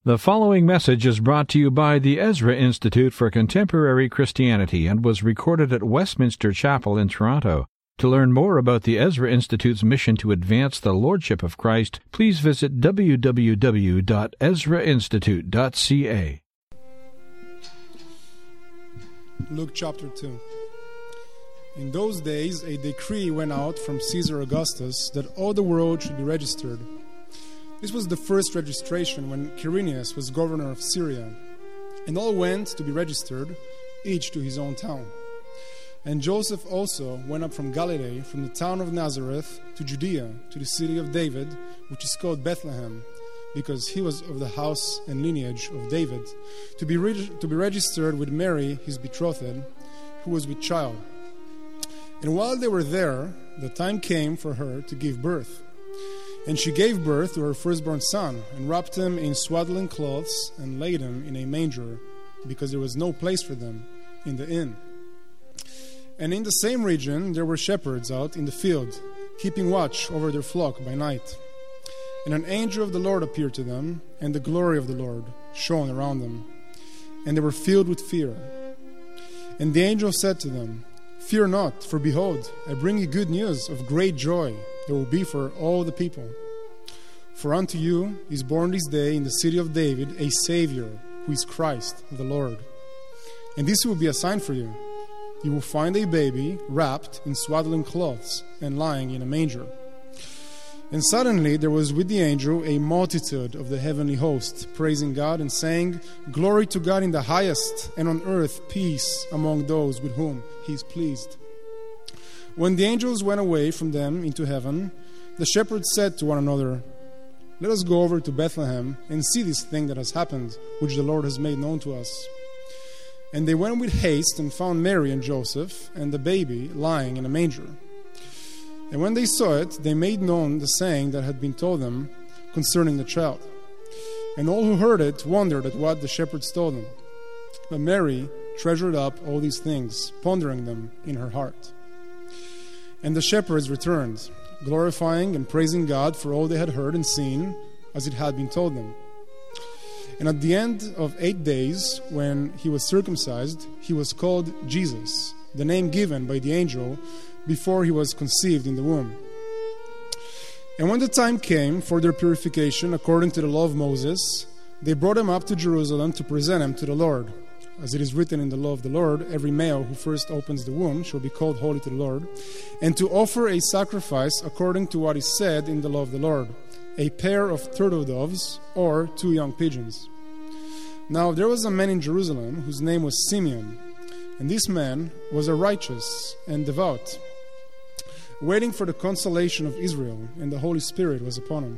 The following message is brought to you by the Ezra Institute for Contemporary Christianity and was recorded at Westminster Chapel in Toronto. To learn more about the Ezra Institute's mission to advance the Lordship of Christ, please visit www.ezrainstitute.ca. Luke chapter 2. In those days, a decree went out from Caesar Augustus that all the world should be registered. This was the first registration when Quirinius was governor of Syria, and all went to be registered, each to his own town. And Joseph also went up from Galilee, from the town of Nazareth, to Judea, to the city of David, which is called Bethlehem, because he was of the house and lineage of David, to be registered with Mary, his betrothed, who was with child. And while they were there, the time came for her to give birth. And she gave birth to her firstborn son, and wrapped him in swaddling cloths, and laid him in a manger, because there was no place for them in the inn. And in the same region there were shepherds out in the field, keeping watch over their flock by night. And an angel of the Lord appeared to them, and the glory of the Lord shone around them. And they were filled with fear. And the angel said to them, "Fear not, for behold, I bring you good news of great joy that will be for all the people. For unto you is born this day in the city of David a Savior, who is Christ the Lord. And this will be a sign for you. You will find a baby wrapped in swaddling cloths and lying in a manger." And suddenly there was with the angel a multitude of the heavenly host, praising God and saying, "Glory to God in the highest, and on earth peace among those with whom he is pleased." When the angels went away from them into heaven, the shepherds said to one another, "Let us go over to Bethlehem and see this thing that has happened, which the Lord has made known to us." And they went with haste and found Mary and Joseph and the baby lying in a manger. And when they saw it, they made known the saying that had been told them concerning the child. And all who heard it wondered at what the shepherds told them. But Mary treasured up all these things, pondering them in her heart. And the shepherds returned, glorifying and praising God for all they had heard and seen, as it had been told them. And at the end of 8 days, when he was circumcised, he was called Jesus, the name given by the angel before he was conceived in the womb. And when the time came for their purification according to the law of Moses, they brought him up to Jerusalem to present him to the Lord. As it is written in the law of the Lord, every male who first opens the womb shall be called holy to the Lord, and to offer a sacrifice according to what is said in the law of the Lord, a pair of turtle doves or 2 young pigeons. Now there was a man in Jerusalem whose name was Simeon, and this man was a righteous and devout, waiting for the consolation of Israel, and the Holy Spirit was upon him.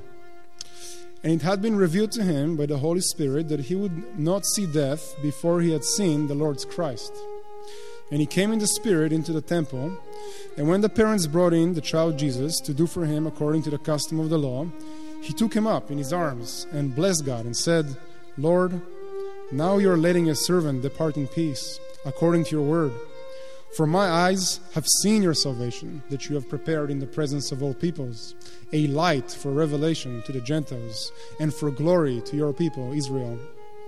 And it had been revealed to him by the Holy Spirit that he would not see death before he had seen the Lord's Christ. And he came in the Spirit into the temple, and when the parents brought in the child Jesus to do for him according to the custom of the law, he took him up in his arms and blessed God and said, "Lord, now you are letting your servant depart in peace, according to your word. For my eyes have seen your salvation, that you have prepared in the presence of all peoples, a light for revelation to the Gentiles, and for glory to your people Israel."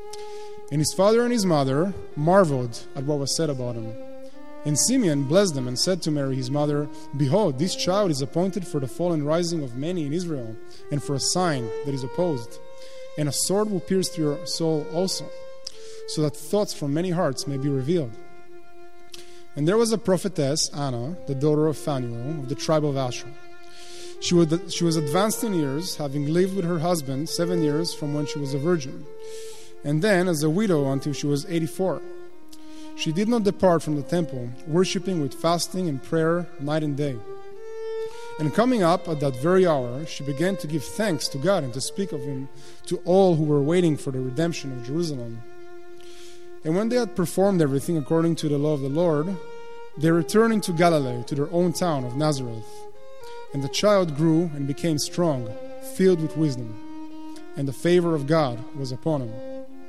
And his father and his mother marveled at what was said about him. And Simeon blessed them and said to Mary his mother, "Behold, this child is appointed for the fall and rising of many in Israel, and for a sign that is opposed. And a sword will pierce through your soul also, so that thoughts from many hearts may be revealed." And there was a prophetess, Anna, the daughter of Phanuel, of the tribe of Asher. She was advanced in years, having lived with her husband 7 years from when she was a virgin, and then as a widow until she was 84. She did not depart from the temple, worshipping with fasting and prayer night and day. And coming up at that very hour, she began to give thanks to God and to speak of him to all who were waiting for the redemption of Jerusalem. And when they had performed everything according to the law of the Lord, they returned into Galilee to their own town of Nazareth. And the child grew and became strong, filled with wisdom, and the favor of God was upon him.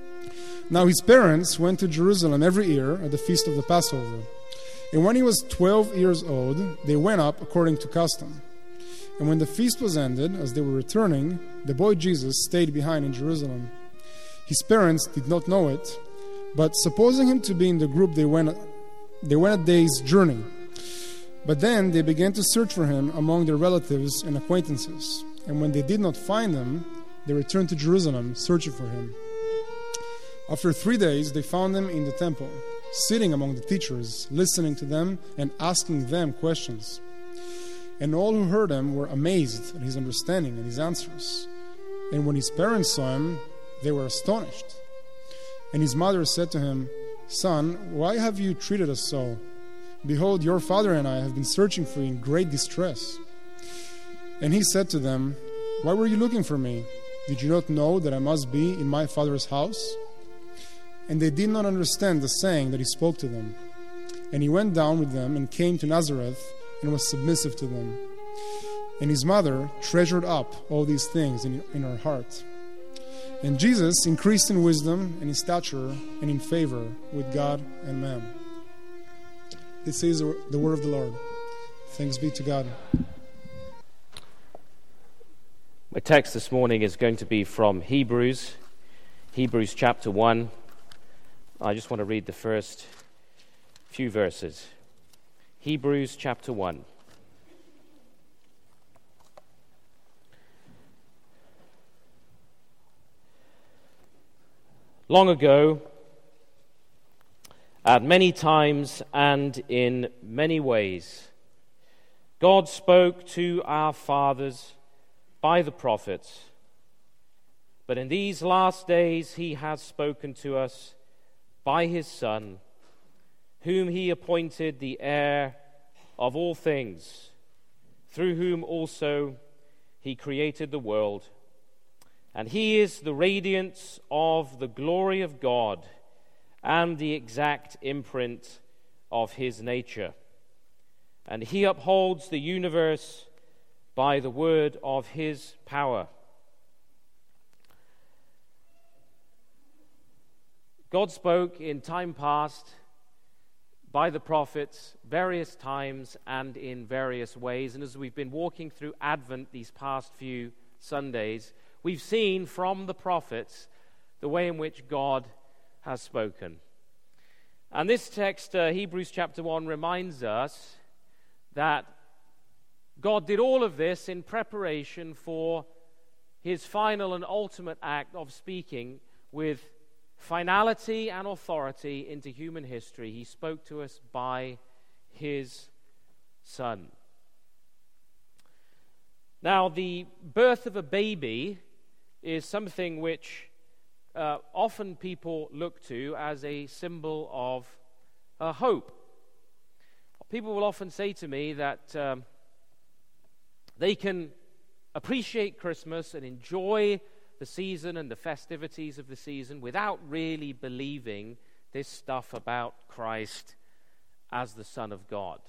Now his parents went to Jerusalem every year at the feast of the Passover. And when he was 12 years old, they went up according to custom. And when the feast was ended, as they were returning, the boy Jesus stayed behind in Jerusalem. His parents did not know it, but supposing him to be in the group, they went a day's journey. But then they began to search for him among their relatives and acquaintances. And when they did not find him, they returned to Jerusalem, searching for him. After 3 days, they found him in the temple, sitting among the teachers, listening to them and asking them questions. And all who heard him were amazed at his understanding and his answers. And when his parents saw him, they were astonished. And his mother said to him, "Son, why have you treated us so? Behold, your father and I have been searching for you in great distress." And he said to them, "Why were you looking for me? Did you not know that I must be in my father's house?" And they did not understand the saying that he spoke to them. And he went down with them and came to Nazareth and was submissive to them. And his mother treasured up all these things in her heart. And Jesus increased in wisdom and in stature and in favor with God and man. This is the word of the Lord. Thanks be to God. My text this morning is going to be from Hebrews chapter 1. I just want to read the first few verses. Hebrews chapter 1. Long ago, at many times and in many ways, God spoke to our fathers by the prophets, but in these last days he has spoken to us by his Son, whom he appointed the heir of all things, through whom also he created the world. And he is the radiance of the glory of God and the exact imprint of his nature. And he upholds the universe by the word of his power. God spoke in time past by the prophets various times and in various ways. And as we've been walking through Advent these past few Sundays, we've seen from the prophets the way in which God has spoken. And this text, Hebrews chapter 1, reminds us that God did all of this in preparation for his final and ultimate act of speaking with finality and authority into human history. He spoke to us by his Son. Now, the birth of a baby is something which often people look to as a symbol of hope. People will often say to me that they can appreciate Christmas and enjoy the season and the festivities of the season without really believing this stuff about Christ as the Son of God.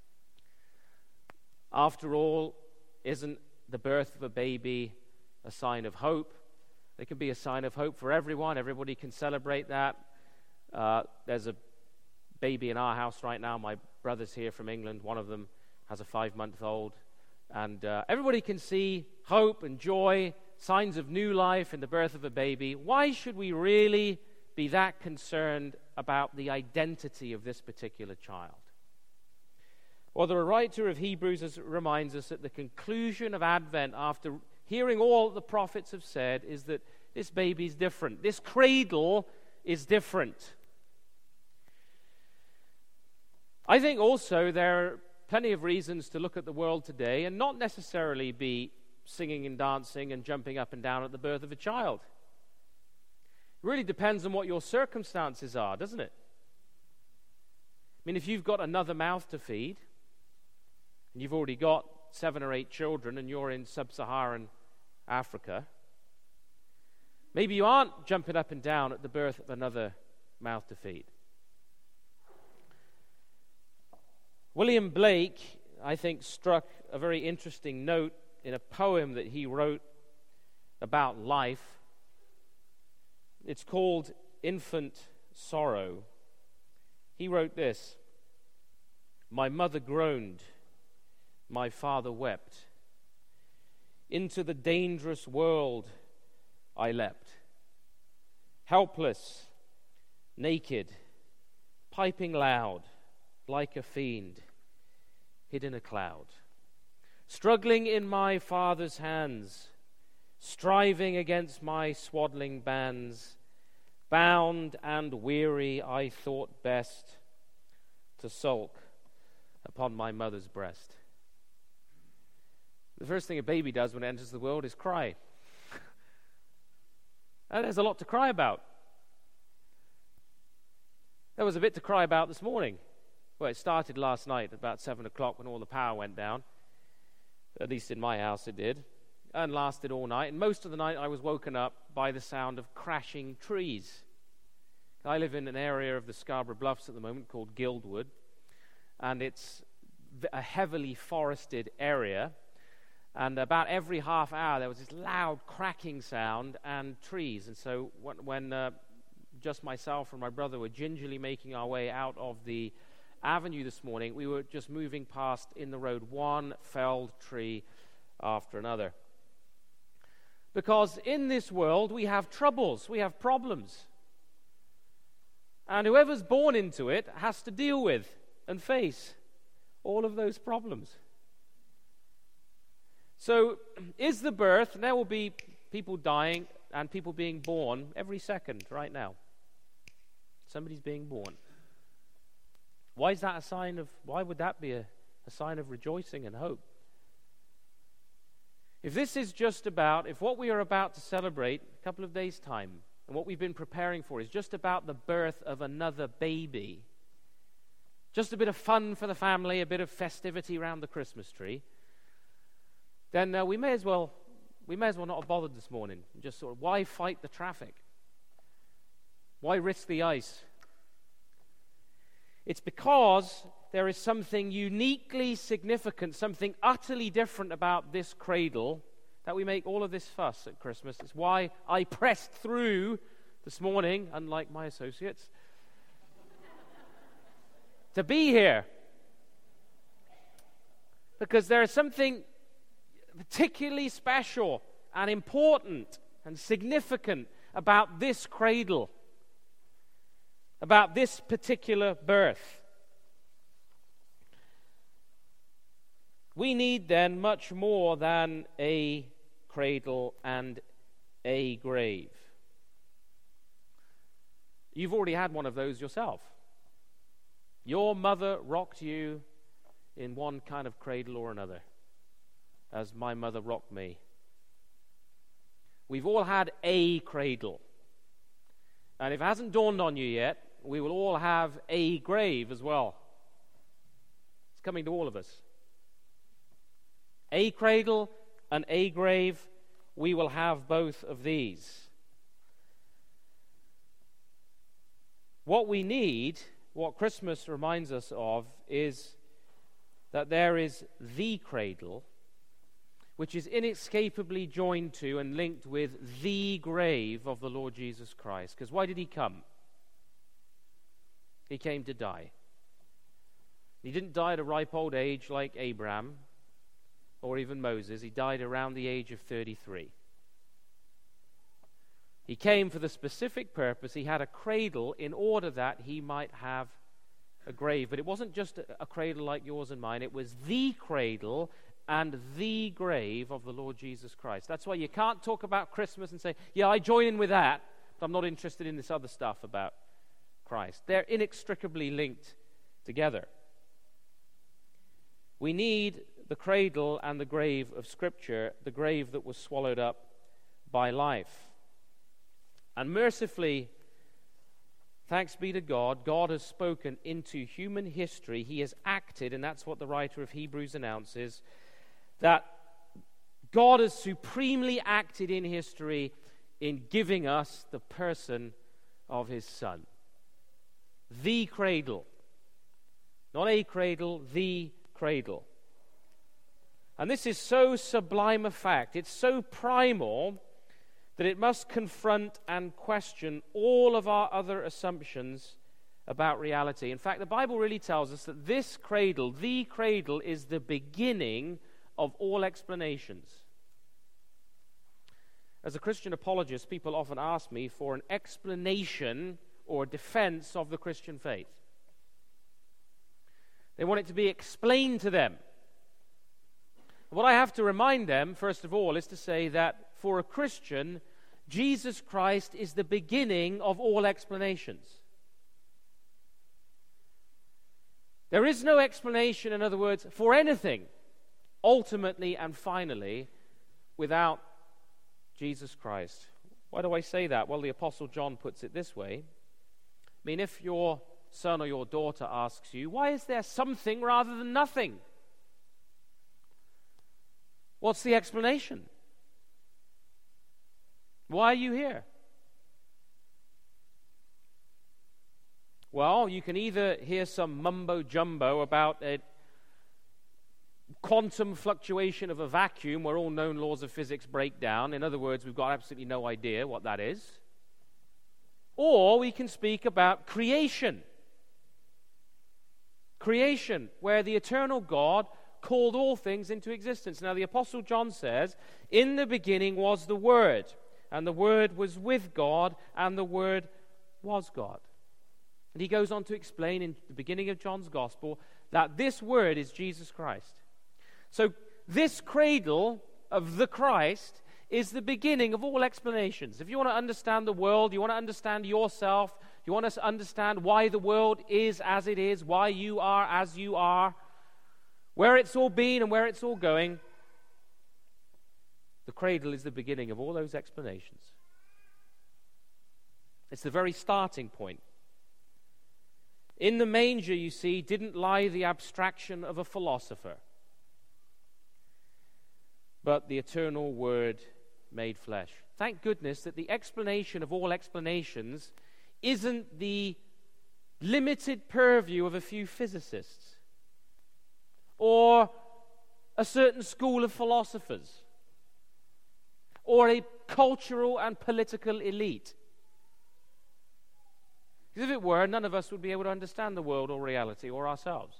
After all, isn't the birth of a baby a sign of hope? It can be a sign of hope for everyone. Everybody can celebrate that. There's a baby in our house right now. My brother's here from England. One of them has a 5-month-old. And everybody can see hope and joy, signs of new life in the birth of a baby. Why should we really be that concerned about the identity of this particular child? Well, the writer of Hebrews reminds us that the conclusion of Advent, after hearing all the prophets have said, is that this baby is different. This cradle is different. I think also there are plenty of reasons to look at the world today and not necessarily be singing and dancing and jumping up and down at the birth of a child. It really depends on what your circumstances are, doesn't it? I mean, if you've got another mouth to feed, and you've already got 7 or 8 children, and you're in sub-Saharan Africa, maybe you aren't jumping up and down at the birth of another mouth to feed. William Blake, I think, struck a very interesting note in a poem that he wrote about life. It's called Infant Sorrow. He wrote this: "My mother groaned, my father wept. Into the dangerous world I leapt. helpless, naked, piping loud, like a fiend, hid in a cloud, struggling in my father's hands, striving against my swaddling bands, bound and weary, I thought best to sulk upon my mother's breast. The first thing a baby does when it enters the world is cry. And there's a lot to cry about. There was a bit to cry about this morning. Well, it started last night at about 7 o'clock when all the power went down. At least in my house it did. And lasted all night. And most of the night I was woken up by the sound of crashing trees. I live in an area of the Scarborough Bluffs at the moment called Guildwood. And it's a heavily forested area. And about every half hour there was this loud cracking sound and trees. And so when just myself and my brother were gingerly making our way out of the avenue this morning, we were just moving past in the road one felled tree after another. Because in this world we have troubles, we have problems. And whoever's born into it has to deal with and face all of those problems. So, is the birth, there will be people dying and people being born every second right now. Somebody's being born. Why is that a sign of, why would that be a sign of rejoicing and hope? If this is just about, if what we are about to celebrate a couple of days' time, and what we've been preparing for is just about the birth of another baby, just a bit of fun for the family, a bit of festivity around the Christmas tree, then we may as well not have bothered this morning. Just sort of, why fight the traffic? Why risk the ice? It's because there is something uniquely significant, something utterly different about this cradle that we make all of this fuss at Christmas. It's why I pressed through this morning, unlike my associates, to be here. Because there is something particularly special and important and significant about this cradle, about this particular birth. We need then much more than a cradle and a grave. You've already had one of those yourself. Your mother rocked you in one kind of cradle or another, as my mother rocked me. We've all had a cradle. And if it hasn't dawned on you yet, we will all have a grave as well. It's coming to all of us. A cradle and a grave, we will have both of these. What we need, what Christmas reminds us of, is that there is the cradle, which is inescapably joined to and linked with the grave of the Lord Jesus Christ. Because why did he come? He came to die. He didn't die at a ripe old age like Abraham or even Moses. He died around the age of 33. He came for the specific purpose. He had a cradle in order that he might have a grave. But it wasn't just a cradle like yours and mine. It was the cradle and the grave of the Lord Jesus Christ. That's why you can't talk about Christmas and say, yeah, I join in with that, but I'm not interested in this other stuff about Christ. They're inextricably linked together. We need the cradle and the grave of Scripture, the grave that was swallowed up by life. And mercifully, thanks be to God, God has spoken into human history. He has acted, and that's what the writer of Hebrews announces, that God has supremely acted in history in giving us the person of his Son. The cradle. Not a cradle, the cradle. And this is so sublime a fact, it's so primal, that it must confront and question all of our other assumptions about reality. In fact, the Bible really tells us that this cradle, the cradle, is the beginning of all explanations. As a Christian apologist, people often ask me for an explanation or defense of the Christian faith. They want it to be explained to them. What I have to remind them, first of all, is to say that for a Christian, Jesus Christ is the beginning of all explanations. There is no explanation, in other words, for anything, ultimately and finally, without Jesus Christ. Why do I say that? Well, the Apostle John puts it this way. I mean, if your son or your daughter asks you, why is there something rather than nothing? What's the explanation? Why are you here? Well, you can either hear some mumbo-jumbo about a quantum fluctuation of a vacuum where all known laws of physics break down. In other words, we've got absolutely no idea what that is. Or we can speak about creation. Creation, where the eternal God called all things into existence. Now, the Apostle John says, in the beginning was the Word, and the Word was with God, and the Word was God. And he goes on to explain in the beginning of John's Gospel that this Word is Jesus Christ. So this cradle of the Christ is the beginning of all explanations. If you want to understand the world, you want to understand yourself, you want to understand why the world is as it is, why you are as you are, where it's all been and where it's all going, the cradle is the beginning of all those explanations. It's the very starting point. In the manger, you see, didn't lie the abstraction of a philosopher, but the eternal Word made flesh. Thank goodness that the explanation of all explanations isn't the limited purview of a few physicists or a certain school of philosophers or a cultural and political elite. Because if it were, none of us would be able to understand the world or reality or ourselves.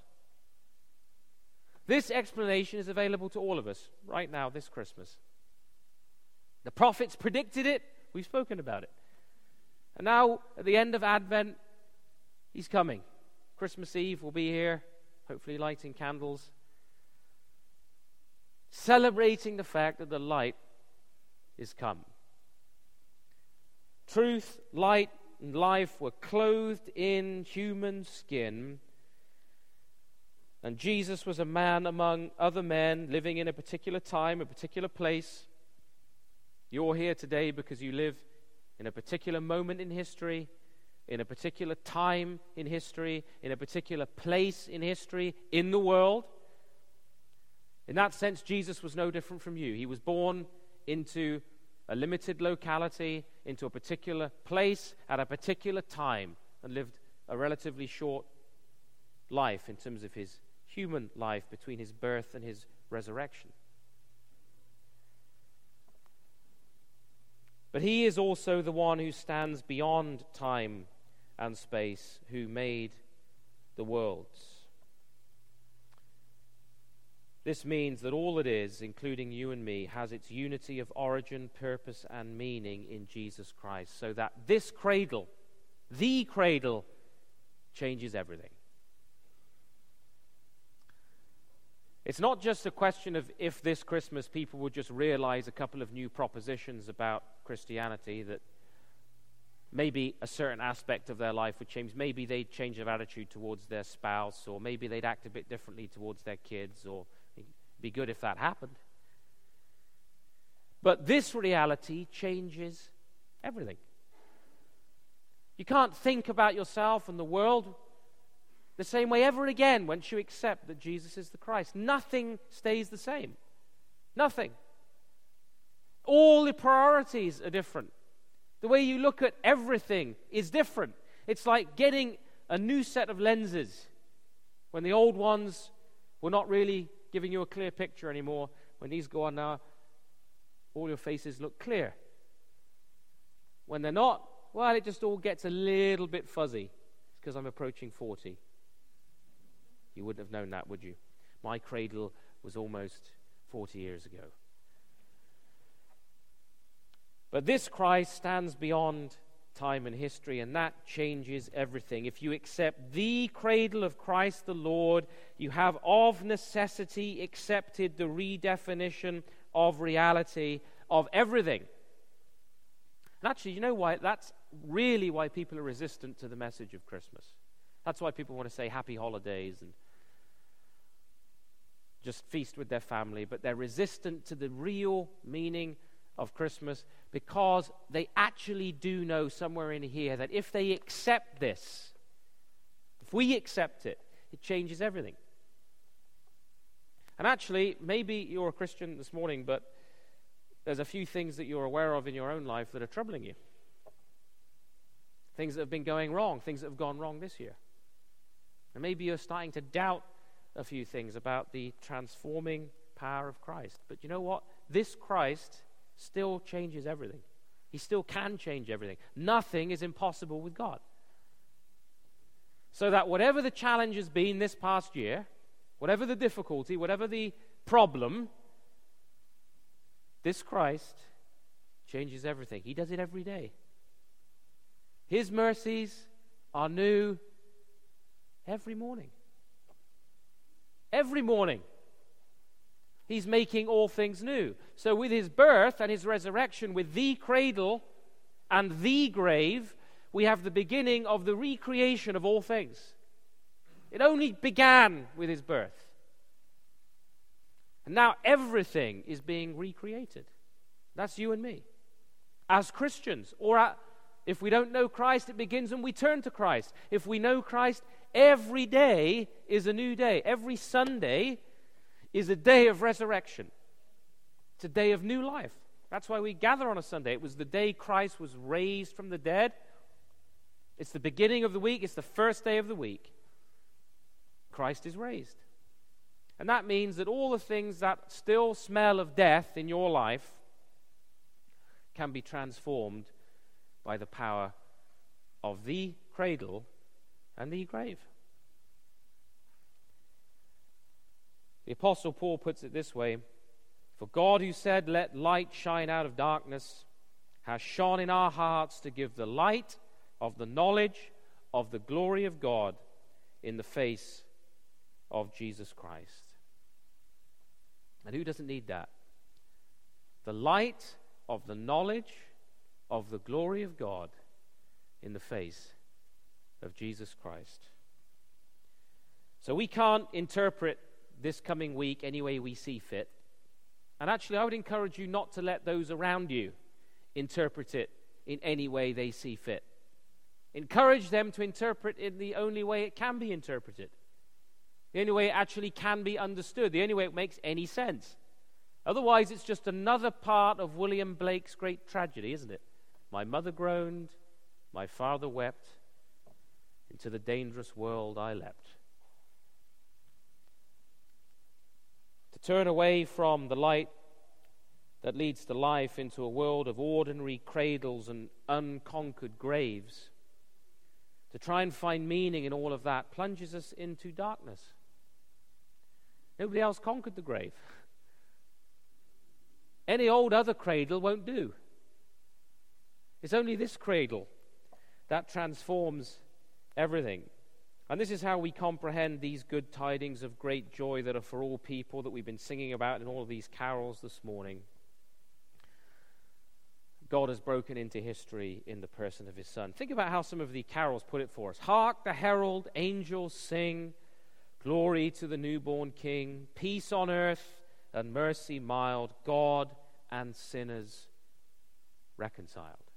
This explanation is available to all of us right now this Christmas. The prophets predicted it. We've spoken about it. And now, at the end of Advent, he's coming. Christmas Eve will be here, hopefully lighting candles, celebrating the fact that the light is come. Truth, light, and life were clothed in human skin, and Jesus was a man among other men living in a particular time, a particular place. You're here today because you live in a particular moment in history, in a particular time in history, in a particular place in history, in the world. In that sense, Jesus was no different from you. He was born into a limited locality, into a particular place, at a particular time, and lived a relatively short life in terms of his human life between his birth and his resurrection. But he is also the one who stands beyond time and space, who made the worlds. This means that all it is, including you and me, has its unity of origin, purpose, and meaning in Jesus Christ, so that this cradle, the cradle, changes everything. It's not just a question of if this Christmas people would just realize a couple of new propositions about Christianity, that maybe a certain aspect of their life would change. Maybe they'd change their attitude towards their spouse, or maybe they'd act a bit differently towards their kids, or it'd be good if that happened. But this reality changes everything. You can't think about yourself and the world the same way ever again once you accept that Jesus is the Christ. Nothing stays the same. Nothing. All the priorities are different. The way you look at everything is different. It's like getting a new set of lenses when the old ones were not really giving you a clear picture anymore. When these go on now, all your faces look clear. When they're not, well, it just all gets a little bit fuzzy. It's because I'm approaching 40. You wouldn't have known that, would you? My cradle was almost 40 years ago. But this Christ stands beyond time and history, and that changes everything. If you accept the cradle of Christ the Lord, you have of necessity accepted the redefinition of reality of everything. And actually, you know why? That's really why people are resistant to the message of Christmas. That's why people want to say happy holidays and just feast with their family, but they're resistant to the real meaning of Christmas because they actually do know somewhere in here that if they accept this, if we accept it, it changes everything. And actually, maybe you're a Christian this morning, but there's a few things that you're aware of in your own life that are troubling you. Things that have been going wrong, things that have gone wrong this year. And maybe you're starting to doubt a few things about the transforming power of Christ. But you know what? This Christ still changes everything. He still can change everything. Nothing is impossible with God. So that whatever the challenge has been this past year, whatever the difficulty, whatever the problem, this Christ changes everything. He does it every day. His mercies are new every morning. Every morning. He's making all things new. So with his birth and his resurrection, with the cradle and the grave, we have the beginning of the recreation of all things. It only began with his birth. And now everything is being recreated. That's you and me. As Christians, or if we don't know Christ, it begins when we turn to Christ. If we know Christ, every day is a new day. Every Sunday is a day of resurrection. It's a day of new life. That's why we gather on a Sunday. It was the day Christ was raised from the dead. It's the beginning of the week. It's the first day of the week. Christ is raised. And that means that all the things that still smell of death in your life can be transformed by the power of the cradle and the grave. The Apostle Paul puts it this way: "For God, who said, 'Let light shine out of darkness,' has shone in our hearts to give the light of the knowledge of the glory of God in the face of Jesus Christ." And who doesn't need that? The light of the knowledge of the glory of God in the face of Jesus Christ. So we can't interpret this coming week any way we see fit. And actually, I would encourage you not to let those around you interpret it in any way they see fit. Encourage them to interpret it in the only way it can be interpreted. The only way it actually can be understood. The only way it makes any sense. Otherwise, it's just another part of William Blake's great tragedy, isn't it? My mother groaned, my father wept, into the dangerous world I leapt. To turn away from the light that leads to life into a world of ordinary cradles and unconquered graves, to try and find meaning in all of that, plunges us into darkness. Nobody else conquered the grave. Any old other cradle won't do. It's only this cradle that transforms everything. And this is how we comprehend these good tidings of great joy that are for all people that we've been singing about in all of these carols this morning. God has broken into history in the person of his Son. Think about how some of the carols put it for us. Hark, the herald angels sing, glory to the newborn King, peace on earth and mercy mild, God and sinners reconciled.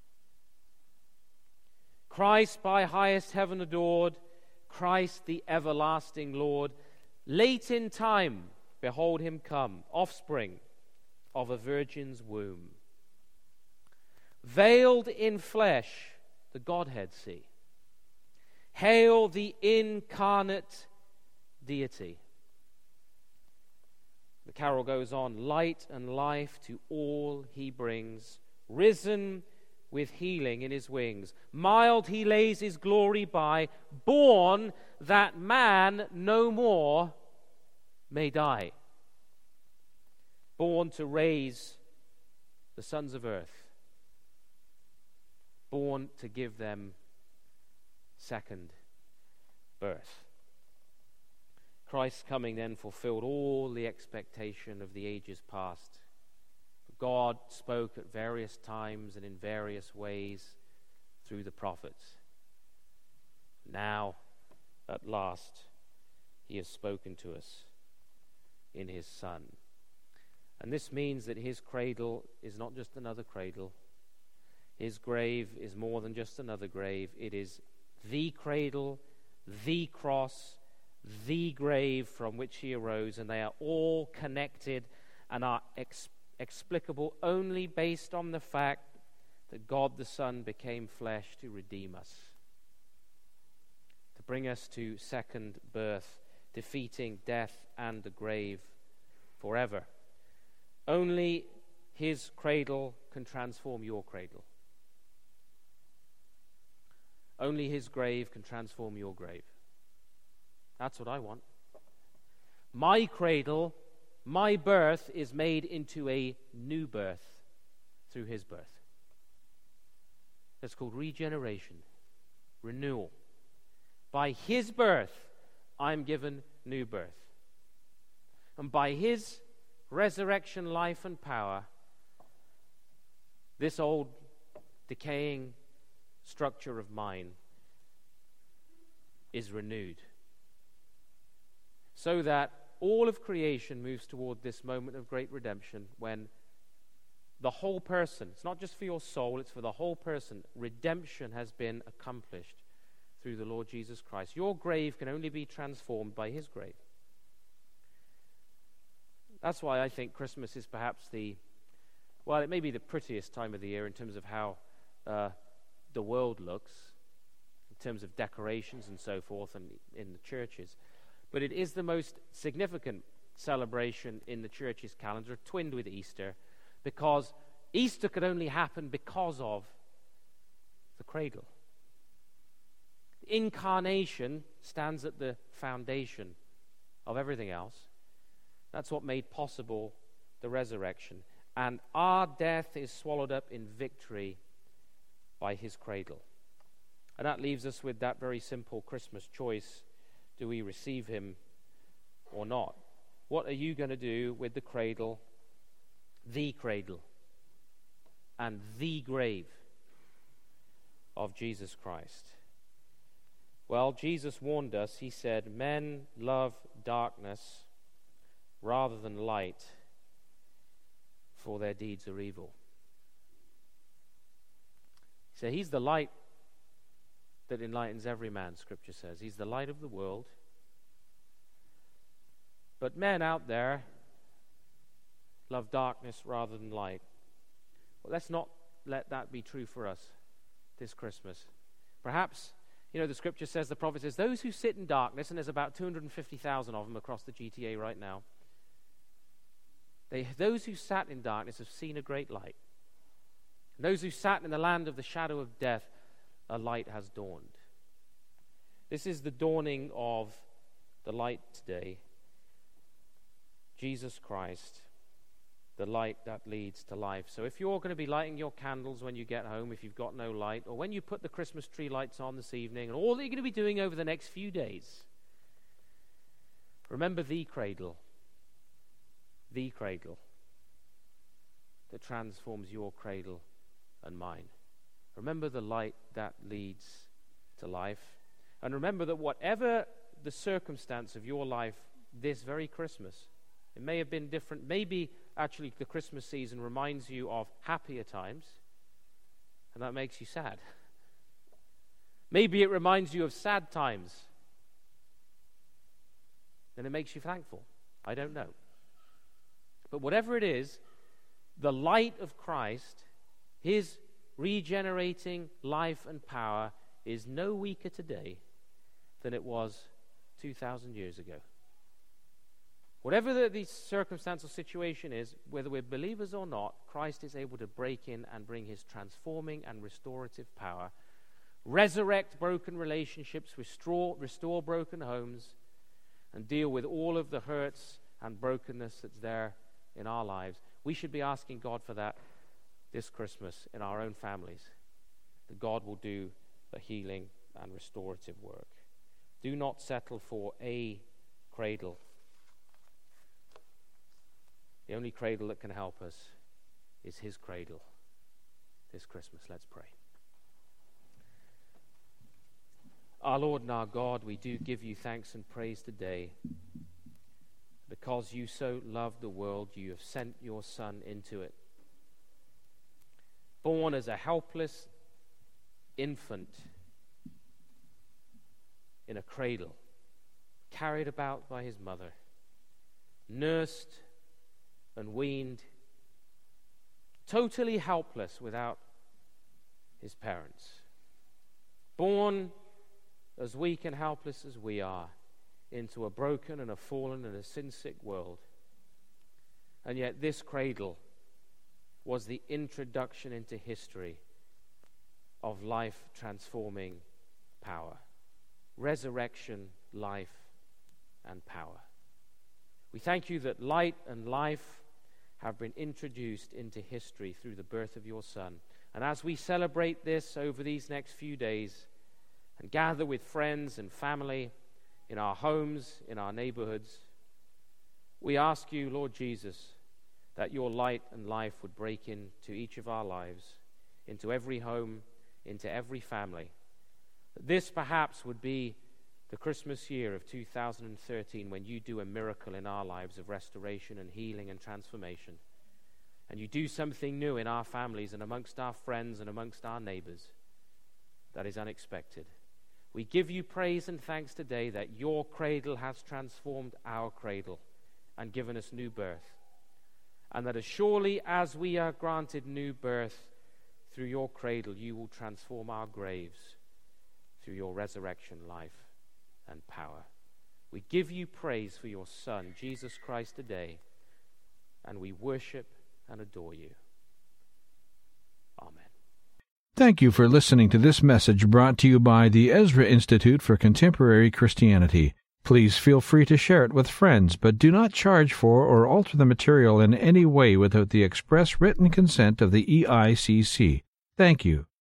Christ by highest heaven adored, Christ the everlasting Lord, late in time, behold him come, offspring of a virgin's womb. Veiled in flesh, the Godhead see. Hail the incarnate deity. The carol goes on, light and life to all he brings, risen with healing in his wings. Mild he lays his glory by, born that man no more may die. Born to raise the sons of earth born to give them second birth. Christ's coming then fulfilled all the expectation of the ages past. God spoke at various times and in various ways through the prophets. Now, at last, he has spoken to us in his Son. And this means that his cradle is not just another cradle. His grave is more than just another grave. It is the cradle, the cross, the grave from which he arose, and they are all connected and are explicable only based on the fact that God the Son became flesh to redeem us, to bring us to second birth, defeating death and the grave forever. Only his cradle can transform your cradle. Only his grave can transform your grave. That's what I want. My cradle, my birth, is made into a new birth through his birth. That's called regeneration, renewal. By his birth, I'm given new birth. And by his resurrection, life, and power, this old decaying structure of mine is renewed, so that all of creation moves toward this moment of great redemption when the whole person, it's not just for your soul, it's for the whole person, redemption has been accomplished through the Lord Jesus Christ. Your grave can only be transformed by his grave. That's why I think Christmas is perhaps it may be the prettiest time of the year in terms of how the world looks, in terms of decorations and so forth, and in the churches. But it is the most significant celebration in the church's calendar, twinned with Easter, because Easter could only happen because of the cradle. The incarnation stands at the foundation of everything else. That's what made possible the resurrection. And our death is swallowed up in victory by his cradle. And that leaves us with that very simple Christmas choice. Do we receive him or not? What are you going to do with the cradle, and the grave of Jesus Christ? Well, Jesus warned us. He said, men love darkness rather than light, for their deeds are evil. So he's the light that enlightens every man, Scripture says. He's the light of the world. But men out there love darkness rather than light. Well, let's not let that be true for us this Christmas. Perhaps, the Scripture says, the prophet says, those who sit in darkness, and there's about 250,000 of them across the GTA right now, those who sat in darkness have seen a great light. And those who sat in the land of the shadow of death, a light has dawned. This is the dawning of the light today. Jesus Christ, the light that leads to life. So if you're going to be lighting your candles when you get home, if you've got no light, or when you put the Christmas tree lights on this evening, and all that you're going to be doing over the next few days, remember the cradle that transforms your cradle and mine. Remember the light that leads to life. And remember that whatever the circumstance of your life this very Christmas, it may have been different. Maybe actually the Christmas season reminds you of happier times, and that makes you sad. Maybe it reminds you of sad times, and it makes you thankful. I don't know. But whatever it is, the light of Christ, his regenerating life and power, is no weaker today than it was 2,000 years ago. Whatever the circumstance or situation is, whether we're believers or not, Christ is able to break in and bring his transforming and restorative power, resurrect broken relationships, restore broken homes, and deal with all of the hurts and brokenness that's there in our lives. We should be asking God for that this Christmas in our own families, that God will do the healing and restorative work. Do not settle for a cradle. The only cradle that can help us is his cradle this Christmas. Let's pray. Our Lord and our God, we do give you thanks and praise today. Because you so loved the world, you have sent your Son into it. Born as a helpless infant in a cradle, carried about by his mother, nursed and weaned, totally helpless without his parents. Born as weak and helpless as we are, into a broken and a fallen and a sin-sick world. And yet this cradle was the introduction into history of life-transforming power. Resurrection, life, and power. We thank you that light and life have been introduced into history through the birth of your Son. And as we celebrate this over these next few days and gather with friends and family in our homes, in our neighborhoods, we ask you, Lord Jesus, that your light and life would break into each of our lives, into every home, into every family. This perhaps would be the Christmas year of 2013 when you do a miracle in our lives of restoration and healing and transformation. And you do something new in our families and amongst our friends and amongst our neighbors that is unexpected. We give you praise and thanks today that your cradle has transformed our cradle and given us new birth. And that as surely as we are granted new birth through your cradle, you will transform our graves through your resurrection life and power. We give you praise for your Son, Jesus Christ, today, and we worship and adore you. Amen. Thank you for listening to this message brought to you by the Ezra Institute for Contemporary Christianity. Please feel free to share it with friends, but do not charge for or alter the material in any way without the express written consent of the EICC. Thank you.